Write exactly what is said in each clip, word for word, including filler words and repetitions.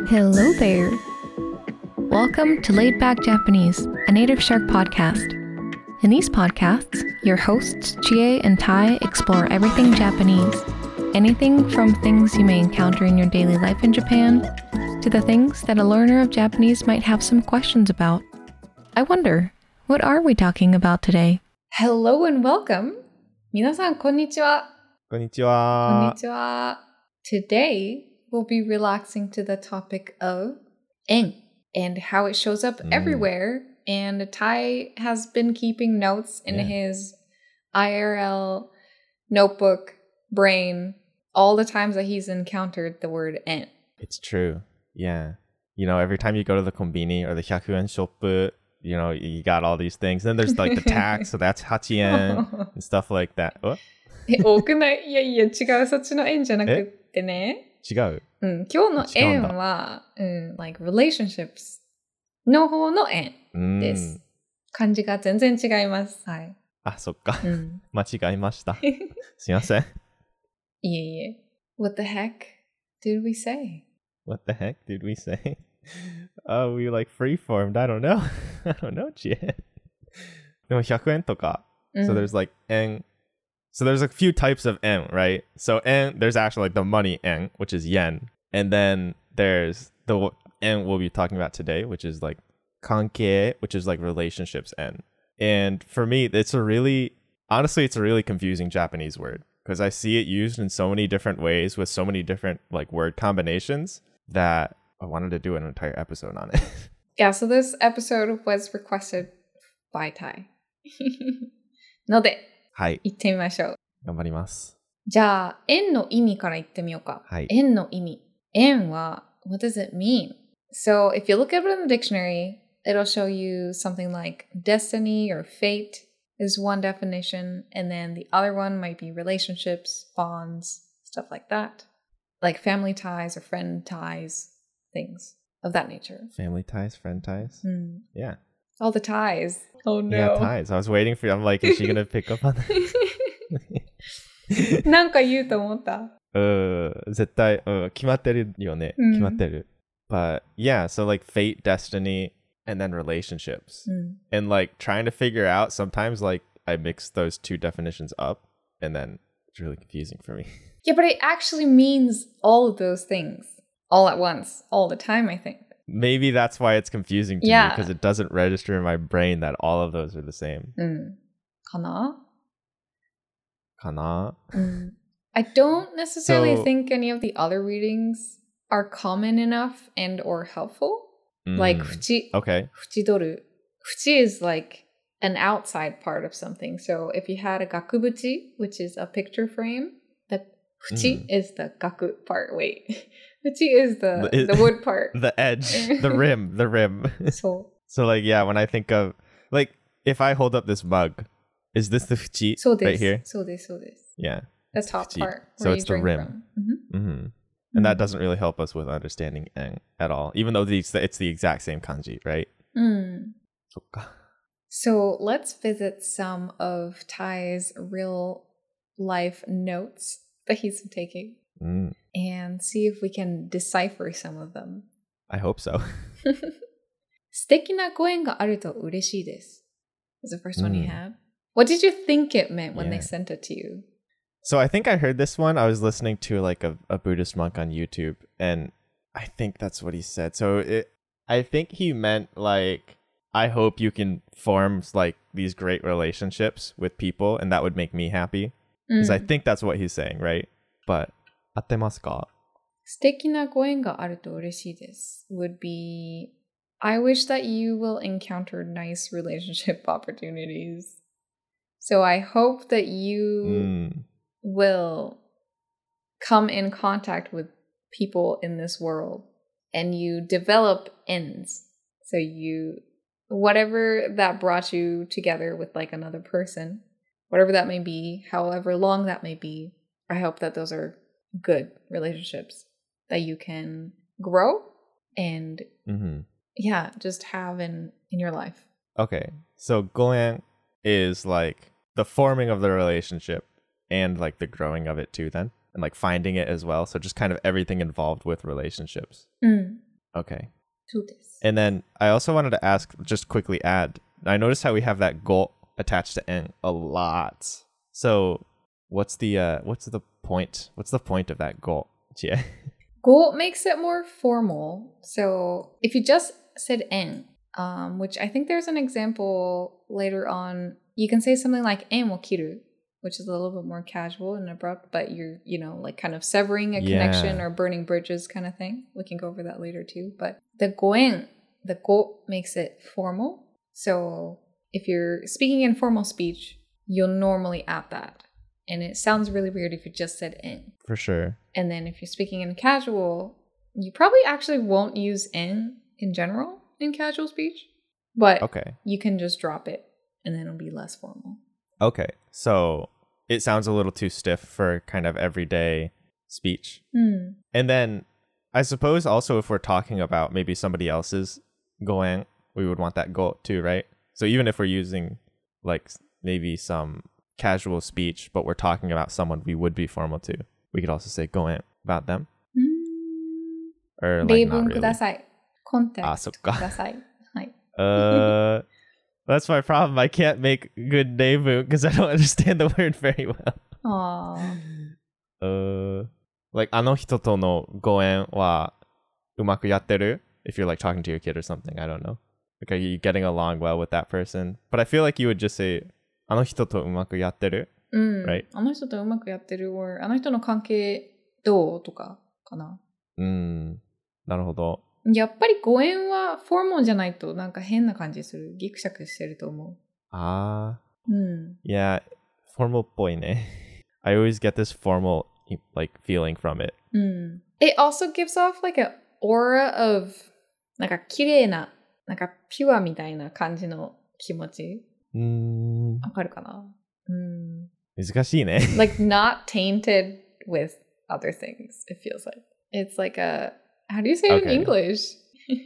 Hello there. Welcome to Laid Back Japanese, a Native Shark podcast. In these podcasts, your hosts Chie and Tai explore everything Japanese, anything from things you may encounter in your daily life in Japan to the things that a learner of Japanese might have some questions about. I wonder, what are we talking about today? Hello and welcome. 皆さんこんにちは。 こんにちは。 こんにちは。Today, we'll be relaxing to the topic of en and how it shows up Mm. everywhere. And Tai has been keeping notes in Yeah. his I R L notebook brain all the times that he's encountered the word en. It's true. Yeah. You know, every time you go to the konbini or the hyakuyen shop, you know, you got all these things. Then there's like the tax, so that's hachien and stuff like that. Oh, え、多くないいやいや、違う。そっちの円じゃなくってね。 違う。 うん、今日の円は、うん、like relationships の方の円です。漢字が全然違います。はい。 あ、そっか。 うん、 間違えました。すいません。 いえいえ。What the heck did we say? What the heck did we say? Oh, we like freeformed. I don't know. I don't know, Chie. でもひゃくえんとか。 うん、 So there's like en. So there's a few types of en, right? So en, there's actually like the money en, which is yen. And then there's the en we'll be talking about today, which is like kankei, which is like relationships en. And for me, it's a really, honestly, it's a really confusing Japanese word because I see it used in so many different ways with so many different like word combinations that I wanted to do an entire episode on it. Yeah, so this episode was requested by Tai. ので、 はい。 行ってみましょう。 頑張ります。 じゃあ、円の意味から言ってみようか。 はい。 円の意味。円は、what does it mean? So, if you look at it in the dictionary, it'll show you something like destiny or fate is one definition, and then the other one might be relationships, bonds, stuff like that. Like family ties or friend ties, things of that nature. Family ties, friend ties. Mm. Yeah. All the ties. Oh no. Yeah, ties. I was waiting for you. I'm like, is she going to pick up on that? なんか言うと思った。 uh, 絶対、uh, 決まってるよね。 うん。 決まってる。But yeah, so like fate, destiny, and then relationships. うん。 And like trying to figure out, sometimes like I mix those two definitions up and then it's really confusing for me. Yeah, but it actually means all of those things all at once, all the time, I think. Maybe that's why it's confusing to Yeah. me because it doesn't register in my brain that all of those are the same. うん。かな? かな? うん。I don't necessarily So- think any of the other readings are common enough and or helpful. Like, Mm. 縁、 Okay. 縁取る. 縁 is like an outside part of something. So if you had a gakubuchi, which is a picture frame, the 縁 Mm. is the gaku part. Wait. 縁 is the, The- the wood part. The edge, the rim, the rim. So, So like, yeah, when I think of, like, if I hold up this mug, is this the fuchi そうです。 right here? そうです、そうです。 Yeah. The top Fuchi. part. So where it's you the drink rim. from. Mhm. Mm-hmm. And that doesn't really help us with understanding en at all, even though these, it's the exact same kanji, right? うん。 そっか。 So let's visit some of Tai's real life notes that he's been taking Mm, and see if we can decipher some of them. I hope so. 素敵なご縁があると嬉しいです is the first one you Mm. had. What did you think it meant when they Yeah. sent it to you? So I think I heard this one. I was listening to like a, a Buddhist monk on YouTube, and I think that's what he said. So it, I think he meant like, I hope you can form like these great relationships with people, and that would make me happy. Because I Mm. think that's what he's saying, right? But 合ってますか? 素敵なご縁があると嬉しいです would be I wish that you will encounter nice relationship opportunities. So I hope that you Mm. will come in contact with people in this world and you develop ends. So you, whatever that brought you together with like another person, whatever that may be, however long that may be, I hope that those are good relationships that you can grow and Mm-hmm. yeah, just have in, in your life. Okay, so goen is like the forming of the relationship and like the growing of it too then, and like finding it as well. So just kind of everything involved with relationships. うん。 Okay. そうです。 And then I also wanted to ask, just quickly add, I noticed how we have that go attached to en a lot. So what's the uh what's the point? What's the point of that go? Yeah. Go makes it more formal. So if you just said en, um, which I think there's an example later on, you can say something like en wo kiru, which is a little bit more casual and abrupt, but you're, you know, like kind of severing a Yeah. connection or burning bridges kind of thing. We can go over that later too. But the goen, the go makes it formal. So if you're speaking in formal speech, you'll normally add that. And it sounds really weird if you just said en. For sure. And then if you're speaking in casual, you probably actually won't use en in general in casual speech. But Okay. you can just drop it and then it'll be less formal. Okay. So it sounds a little too stiff for kind of everyday speech. Mm. And then I suppose also if we're talking about maybe somebody else's goen, we would want that go too, right? So even if we're using like maybe some casual speech, but we're talking about someone we would be formal to, we could also say goen about them. Mm. Or like not 例文 really. ください。コンテあ、 クストそっか。 ください。はい。 Uh, that's my problem. I can't make good neighbor because I don't understand the word very well. あー Uh, like あの人とのご縁はうまくやってる? If you're like talking to your kid or something, I don't know. Like are you getting along well with that person? But I feel like you would just say あの人とうまくやってる? うん。 Right? あの人とうまくやってる or あの人の関係どうとかかな。 うん。なるほど。 やっぱりご縁はフォーマルじゃないとなんか変な感じする。ギクシャクしてると思あう。うん。 ー。Yeah, formal っぽいね。I always get this formal like feeling from it. うん。It also gives off like an aura of なんか綺麗な、なんかピュアみたいな感じの気持ち。 うーん。 わかるかな？うん。 難しいね。 Like not tainted with other things, it feels like. It's like a, how do you say it in Okay. English?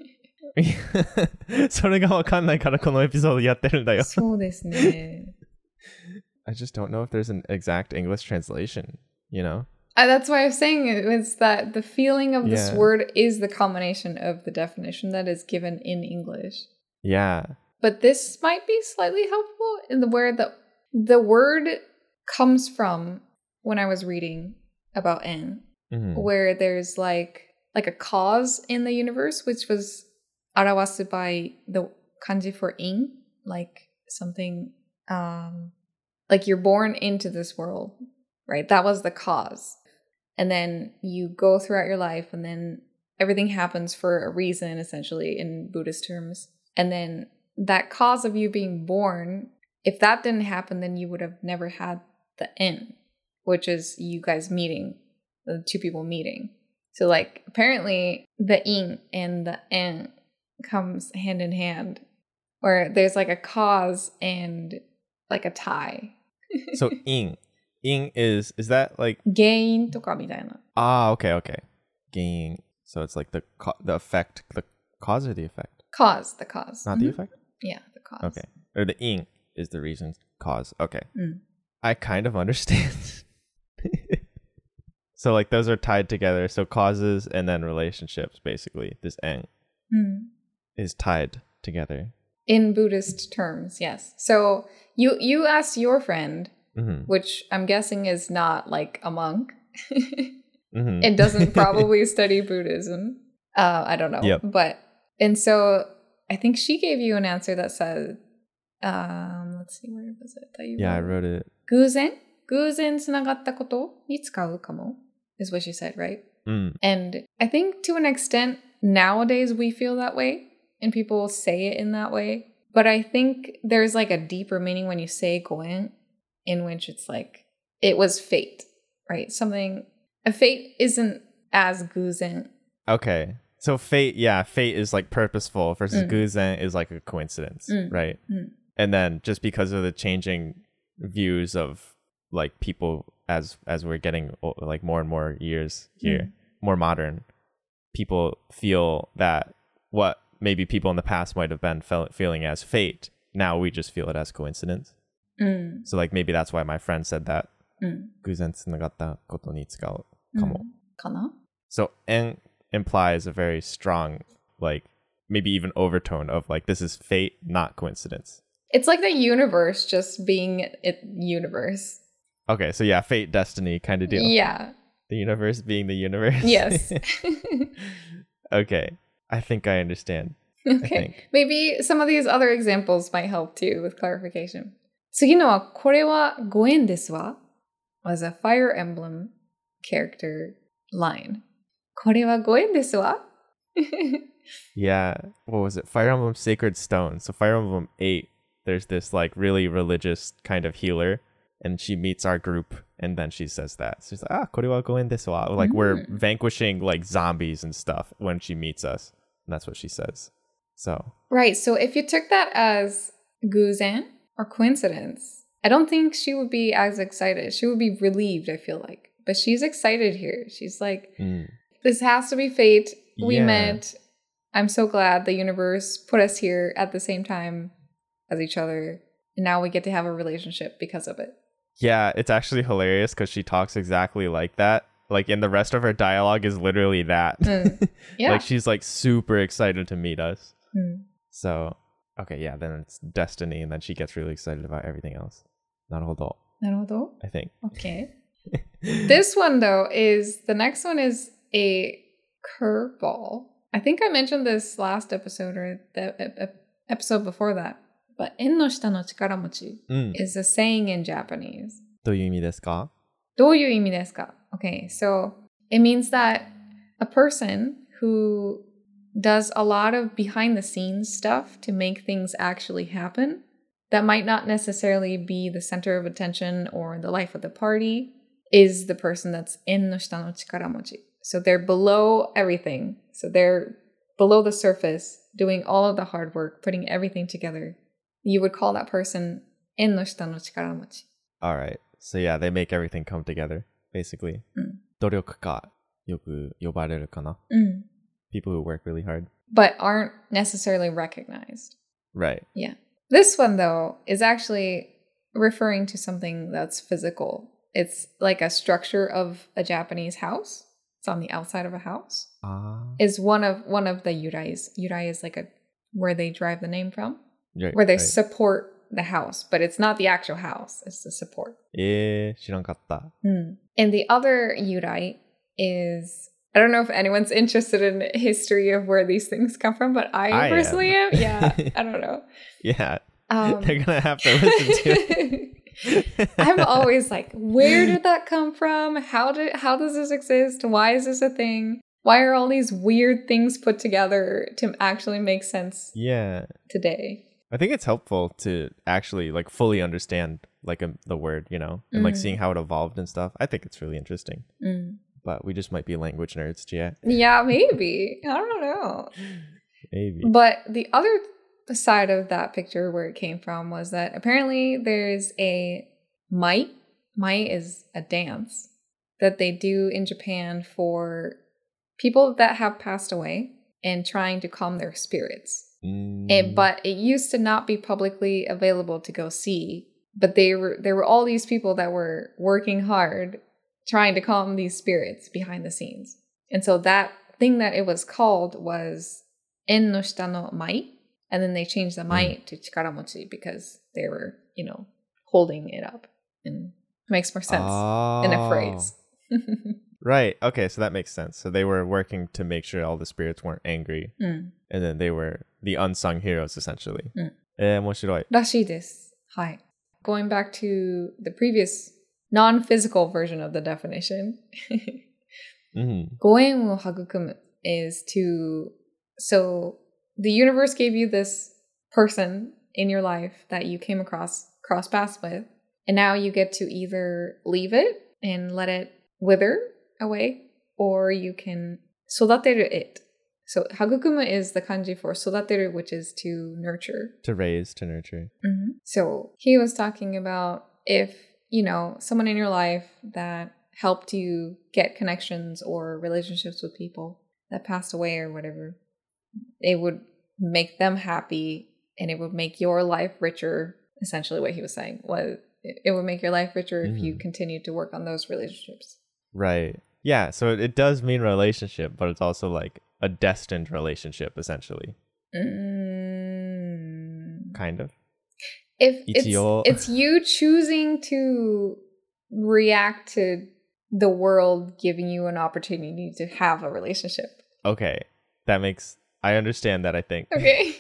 それがわかんないからこのエピソードやってるんだよ。 そうですね。 I just don't know if there's an exact English translation, you know? Uh, that's why I was saying it was that the feeling of this Yeah. word is the combination of the definition that is given in English. Yeah. But this might be slightly helpful in the where the the word comes from when I was reading about en, Mhm. where there's like like a cause in the universe, which was arawasu by the kanji for in, like something um like you're born into this world, right? That was the cause. And then you go throughout your life and then everything happens for a reason, essentially, in Buddhist terms. And then that cause of you being born, if that didn't happen, then you would have never had the en, which is you guys meeting, the two people meeting. So like apparently the in and the en comes hand in hand, where there's like a cause and like a tie. So ing. Ing is, is that like, 原因とかみたいな。 ah, okay, okay. Gain. So it's like the co- the effect, the cause or the effect? Cause, the cause. Not the Mhm. effect? Yeah, the cause. Okay. Or the ing is the reason, cause. Okay. Mm. I kind of understand. So like those are tied together. So causes and then relationships, basically. This eng Mm. is tied together. In Buddhist terms, yes. So you you asked your friend, Mm-hmm. which I'm guessing is not like a monk. Mm-hmm. It doesn't probably study Buddhism. Uh, I don't know. Yep. But, and so I think she gave you an answer that said, um, let's see, where was it that you Yeah, I wrote? wrote it. 偶然偶然つながったことに使うかも is what she said, right? Mm. And I think to an extent, nowadays we feel that way and people say it in that way. But I think there's like a deeper meaning when you say goen, in which it's like, it was fate, right? Something, a fate isn't as guzen. Okay. So fate, yeah, fate is like purposeful versus Mm. guzen is like a coincidence, Mm. right? Mm. And then just because of the changing views of like people as as we're getting o- like more and more years here, Mm. more modern, people feel that what maybe people in the past might have been fel- feeling as fate, now we just feel it as coincidence. Mm. So like maybe that's why my friend said that. Mm. 偶然つながったことに使うかも。 Mm. かな? So en implies a very strong like maybe even overtone of like this is fate, not coincidence. It's like the universe just being it universe. Okay, so yeah, fate, destiny kind of deal. Yeah. The universe being the universe. Yes. Okay, I think I understand. Okay. I think. Maybe some of these other examples might help too with clarification. 次のはこれはご縁ですわ was a Fire Emblem character line. これはご縁ですわ Yeah, what was it? Fire Emblem Sacred Stone. So Fire Emblem eight, there's this like really religious kind of healer, and she meets our group, and then she says that. She's like, ah, これはご縁ですわ. Like, we're vanquishing like zombies and stuff when she meets us. And that's what she says. So. Right, so if you took that as 偶然 or coincidence, I don't think she would be as excited. She would be relieved, I feel like. But she's excited here. She's like, mm. this has to be fate. We Yeah. met. I'm so glad the universe put us here at the same time as each other. And now we get to have a relationship because of it. Yeah, it's actually hilarious because she talks exactly like that. Like, in the rest of her dialogue is literally that. Mm. Yeah. Like, she's like super excited to meet us. Mm. So, okay, yeah, then it's destiny, and then she gets really excited about everything else. なるほど. なるほど. I think. Okay. This one, though, is the next one is a curveball. I think I mentioned this last episode or the e- e- episode before that. But 縁の下の力持ち Mm. is a saying in Japanese. どういう意味ですか? どういう意味ですか? Okay, so it means that a person who does a lot of behind the scenes stuff to make things actually happen that might not necessarily be the center of attention or the life of the party is the person that's 縁の下の力持ち. So they're below everything. So they're below the surface, doing all of the hard work, putting everything together. You would call that person 縁の下の力持ち. All right. So yeah, they make everything come together, basically. 努力家、よく呼ばれるかな? Mm. People who work really hard. But aren't necessarily recognized. Right. Yeah. This one, though, is actually referring to something that's physical. It's like a structure of a Japanese house. It's on the outside of a house. Ah. Is one of one of the yurais. Yurai is like a where they derive the name from. Right, where they right. support the house, but it's not the actual house. It's the support. えー、知らんかった. Mm. And the other yurai is, I don't know if anyone's interested in history of where these things come from, but I, I personally am. am. Yeah, I don't know. Yeah. Um, They're gonna have to listen to it. I'm always like, where did that come from? How did how does this exist? Why is this a thing? Why are all these weird things put together to actually make sense Yeah. today? I think it's helpful to actually like fully understand like a, the word, you know, and like Mm. seeing how it evolved and stuff. I think it's really interesting. Mm. But we just might be language nerds, yeah. Yeah, maybe. I don't know. Maybe. But the other side of that picture where it came from was that apparently there's a mai. Mai is a dance that they do in Japan for people that have passed away and trying to calm their spirits. Mm. And, but it used to not be publicly available to go see. But they were there were all these people that were working hard trying to calm these spirits behind the scenes. And so that thing that it was called was 縁の下のmai. And then they changed the mai to chikaramochi because they were, you know, holding it up. And it makes more sense oh. in a phrase. Right. Okay, so that makes sense. So they were working to make sure all the spirits weren't angry. Mm. And then they were the unsung heroes, essentially. Mm. えー、面白い. らしいです。はい。Going back to the previous non-physical version of the definition. Mm-hmm. ご縁を育む is to, so the universe gave you this person in your life that you came across, cross paths with, and now you get to either leave it and let it wither away, or you can 育てる it. So 育む is the kanji for 育てる, which is to nurture. To raise, to nurture. Mm-hmm. So he was talking about if, you know, someone in your life that helped you get connections or relationships with people that passed away or whatever, it would make them happy and it would make your life richer. Essentially what he was saying was it would make your life richer Mm-hmm. if you continued to work on those relationships. Right. Yeah, so it, it does mean relationship, but it's also like a destined relationship, essentially. Mm. Kind of. If it's, Ichiyo. it's you choosing to react to the world giving you an opportunity to have a relationship. Okay. That makes... I understand that, I think. Okay.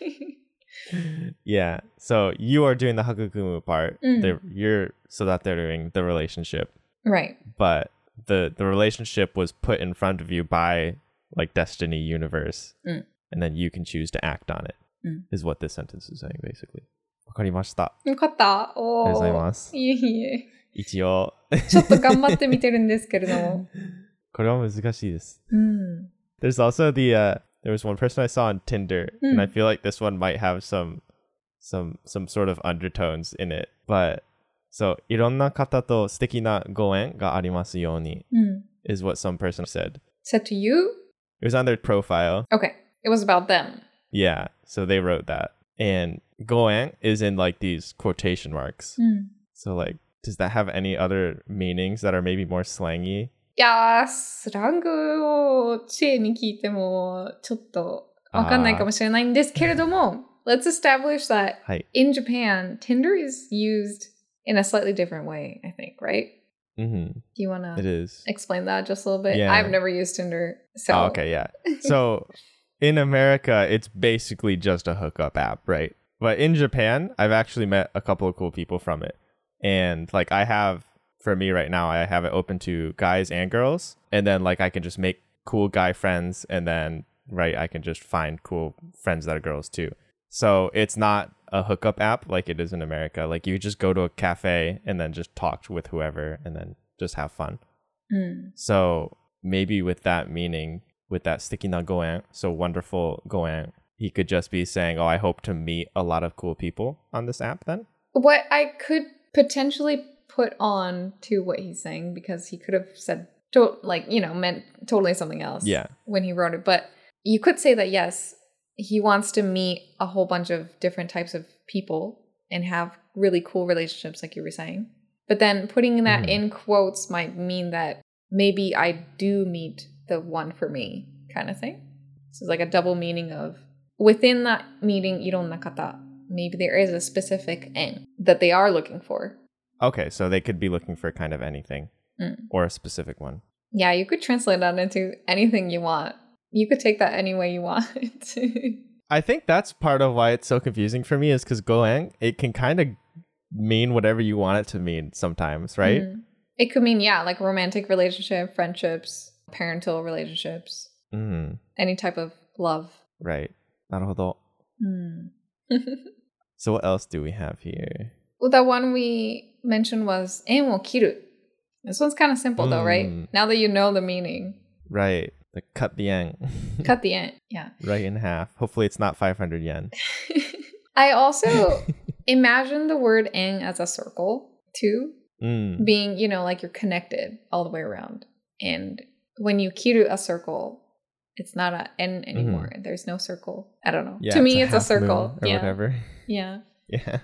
Yeah. So you are doing the hakukumu part. Mm. The, you're sodatering the relationship. Right. But the the relationship was put in front of you by like Destiny Universe. Mm. And then you can choose to act on it. Mm. Is what this sentence is saying, basically. わかりました。 よかった。おー。 ありがとうございます。 いえいえ。 一応。 ちょっと頑張ってみてるんですけれども。 これは難しいです。 うん。 There's also the uh there was one person I saw on Tinder, Mm. and I feel like this one might have some some some sort of undertones in it. But so いろんな方と素敵なご縁がありますように Mm. is what some person said. Said to you? It was on their profile. Okay. It was about them. Yeah, so they wrote that. And ご縁 is in like these quotation marks. Mm. So like, does that have any other meanings that are maybe more slangy? いやー、スラングをチェに聞いてもちょっとわかんないかもしれないんですけれども、let's establish that はい。 in Japan, Tinder is used in a slightly different way, I think, right? Mm-hmm. Do you want It to is. explain that just a little bit? Yeah. I've never used Tinder, so... Oh, okay, yeah. So in America, it's basically just a hookup app, right? But in Japan, I've actually met a couple of cool people from it. And like I have, for me right now, I have it open to guys and girls. And then like I can just make cool guy friends. And then, right, I can just find cool friends that are girls too. So it's not a hookup app like it is in America. Like you just go to a cafe and then just talk with whoever and then just have fun. Mm. So maybe with that meaning, with that sticky na goen, so wonderful goen, he could just be saying, oh, I hope to meet a lot of cool people on this app then? What I could potentially put on to what he's saying, because he could have said, to- like, you know, meant totally something else Yeah. when he wrote it. But you could say that, yes, he wants to meet a whole bunch of different types of people and have really cool relationships, like you were saying. But then putting that Mhm. in quotes might mean that maybe I do meet the one for me kind of thing. So it's like a double meaning of within that meeting, ironna kata, maybe there is a specific en that they are looking for. Okay, so they could be looking for kind of anything Mm. or a specific one. Yeah, you could translate that into anything you want. You could take that any way you want. I think that's part of why it's so confusing for me is because goen, it can kind of mean whatever you want it to mean sometimes, right? Mm. It could mean, yeah, like romantic relationship, friendships, parental relationships, Mm, any type of love. right. なるほど. Mm. So what else do we have here? Well, the one we mentioned was 縁を切る. This one's kind of simple though, right? Mm. Now that you know the meaning. Right. The cut the yen. Cut the end. Yeah. Right in half. Hopefully it's not five hundred yen. I also imagine the word 縁 as a circle too. Mm. Being, you know, like you're connected all the way around. And when you kiru a circle, it's not an N anymore. Mm-hmm. There's no circle. I don't know. Yeah, to me, a it's a half circle. moon or Yeah. whatever. Yeah. Yeah.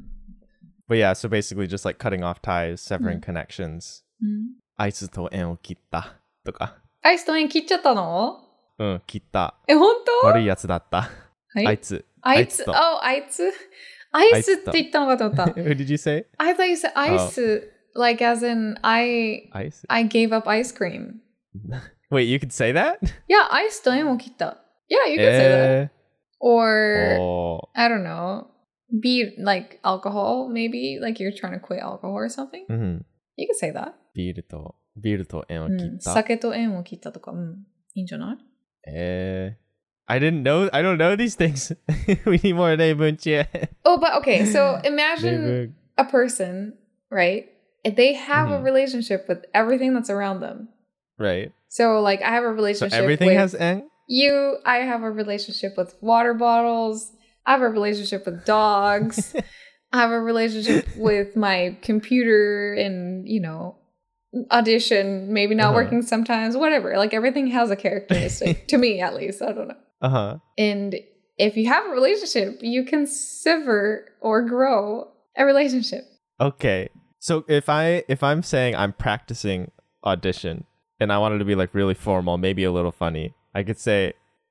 But yeah, so basically just like cutting off ties, severing Mm. connections. Mm. あいつと縁を切ったとか。 アイスと縁切っちゃったの？ うん、切った。 え、本当？ 悪いやつだった。 はいあいつ。 あいつ。 あいつと。 Oh, あいつ。アイスって言ったのかと思った。 What did you say? I thought you said アイス、like as in I, Ice? I gave up ice cream. Wait, you could say that? Yeah, アイスと縁を切った。Yeah, you could say that. え Or, ー、お I don't know, be like alcohol, maybe? Like you're trying to quit alcohol or something? ー。うん。 You could say that. ビールと、ビールと縁をうん、 切った。 酒と縁を切ったとか、うん、いいんじゃない？ えー。I didn't know, I don't know these things. We need more 例文知恵。 Oh, but okay, so 例 imagine 文。 a person, right? If they have a Mhm. relationship with everything that's around them. Right. So, like, I have a So relationship everything with has 縁? you. I have a relationship with water bottles. I have a relationship with dogs. I have a relationship with my computer and, you know, Audition, maybe not Uh-huh. working sometimes, whatever. Like, everything has a characteristic, to me at least. I don't know. Uh-huh. And if you have a relationship, you can sever or grow a relationship. Okay. So if I if I'm saying I'm practicing Audition and I wanted to be like really formal, maybe a little funny, I could say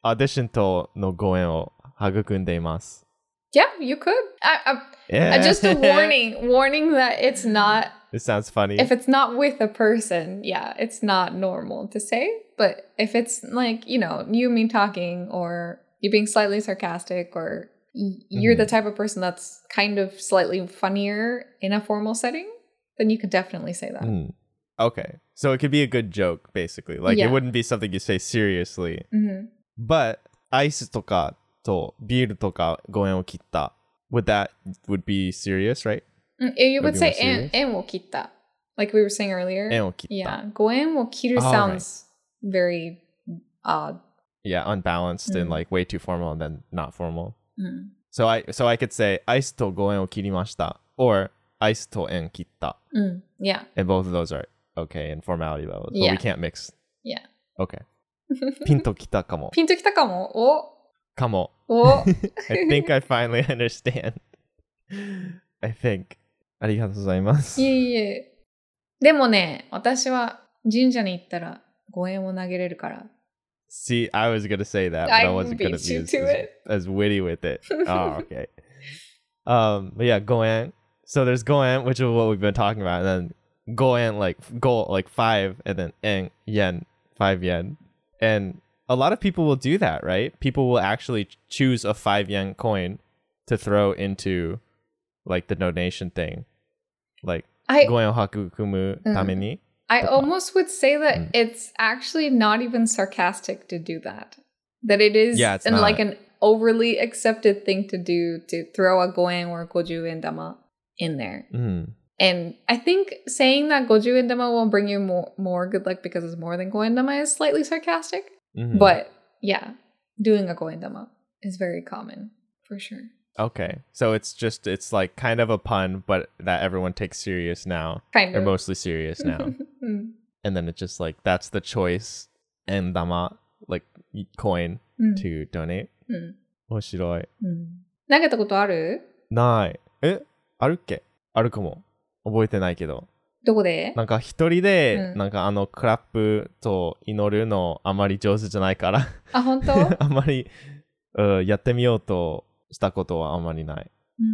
オーディションとのご縁を育んでいます。 Yeah, you could. I, I, Yeah. I- just a warning, warning that it's not. It sounds funny. If it's not with a person, yeah, it's not normal to say. But if it's like, you know, you and me talking, or you being slightly sarcastic, or y- you're Mhm. the type of person that's kind of slightly funnier in a formal setting, then you could definitely say that. Mm. Okay. So it could be a good joke, basically. Like, Yeah. it wouldn't be something you say seriously. hmm But, アイスとかとビールとかご縁を切った。Would that would be serious, right? Mm, You Would would be say more serious? en, en wo kitta, like we were saying earlier. 縁を切った。 Yeah, goen wo kiru All sounds very odd. Yeah, unbalanced and Mm. like way too formal and then not formal. Mm. So I so I could say アイスとご縁を切りました or アイスと縁切った Mm. Yeah, and both of those are okay in formality levels, but Yeah. we can't mix. yeah. Okay. ピンときたかも。 ピンときたかも。おかも。 お I think I finally understand. I think. ありがとうございます。 いえいえ。でもね、私は神社に行ったらご縁を投げれるから。 See, I was gonna say that, but I I wasn't gonna beat be you as, to as, it. as witty with it. Oh, okay. Um, but yeah, goen. So there's goen, which is what we've been talking about, and then goen, like go, like five, and then en, yen, five yen, and a lot of people will do that, right? People will actually choose a five yen coin to throw into, like, the donation thing, like I, goen o hakukumu tame ni. I almost would say that Mm. it's actually not even sarcastic to do that. That it is Yeah, it's an, like not. an overly accepted thing to do, to throw a goen or goju en dama in there. Mm. And I think saying that goju en dama will bring you more, more good luck because it's more than goen dama is slightly sarcastic. Mhm. But yeah, doing a goen dama is very common for sure. Okay, so it's just it's like kind of a pun, but that everyone takes serious now. Kind They're of. mostly serious now. Mm, And then it's just like that's the choice and dama, like y- coin mm, to donate. うん面白い。 うん投げたことある？ ない。え、あるっけ？あるかも。覚えてないけど。 どこで？ なんか一人で、 うんなんかあのクラップと祈るのあまり上手じゃないからあ、本当？ あまり、うんやってみようとしたことはあまりない。 うん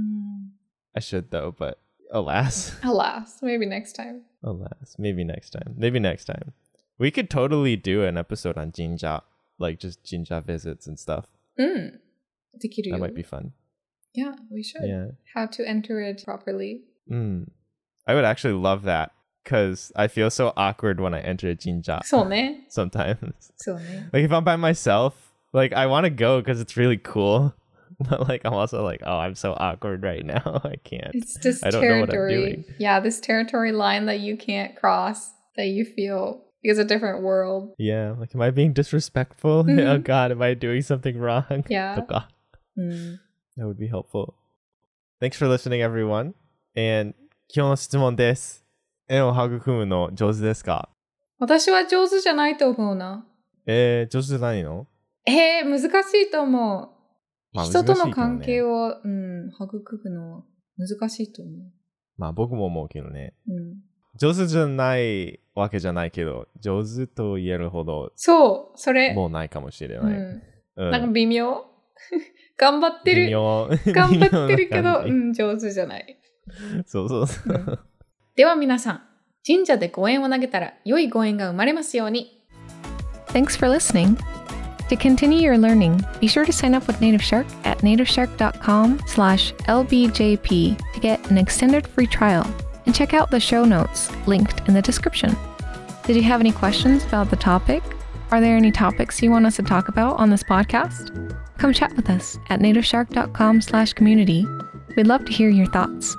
I should though, but alas. Alas, maybe next time. Alas, maybe next time. Maybe next time. We could totally do an episode on jinja, like just jinja visits and stuff. うん。できるよ。 That might be fun. Yeah, we should. Yeah. How to enter it properly. Mm. I would actually love that because I feel so awkward when I enter a jinja そうね。 sometimes. そうね。 Like if I'm by myself, like I want to go because it's really cool. But like I'm also like, oh, I'm so awkward right now. I can't. It's this I don't know what I'm territory. doing. Yeah, this territory line that you can't cross, that you feel is a different world. Yeah. Like, am I being disrespectful? Mhm. Oh God, am I doing something wrong? Yeah. とか。 うん。 That would be helpful. Thanks for listening, everyone. And 今日の質問です。縁を育むの上手ですか？ 私は上手じゃないと思うな。 えー、上手じゃないの？ えー、難しいと思う。 まあ人との難しいけどね関係を、うん、育むのは難しいと思まあ僕も思うけどね。 う。うん。 上手じゃないわけじゃないけど、上手と言えるほどそう、それ。 もうないかもしれない。 うん。 うんなんか微妙頑張ってる。 微妙頑張ってるけど、 微妙な感じうん、上手じゃない。 そうそうそう。 うんでは皆さん、神社でご縁を投げたら良いご縁が生まれますように。 Thanks for listening. To continue your learning, be sure to sign up with Native Shark at nativeshark.com slash lbjp to get an extended free trial, and check out the show notes linked in the description. Did you have any questions about the topic? Are there any topics you want us to talk about on this podcast? Come chat with us at nativeshark.com slash community. We'd love to hear your thoughts.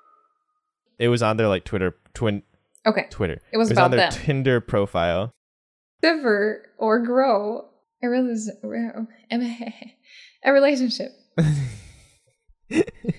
It was on their like Twitter, twin, Okay. Twitter. It was on about their them. Tinder profile. Sever or grow a, rela- a relationship.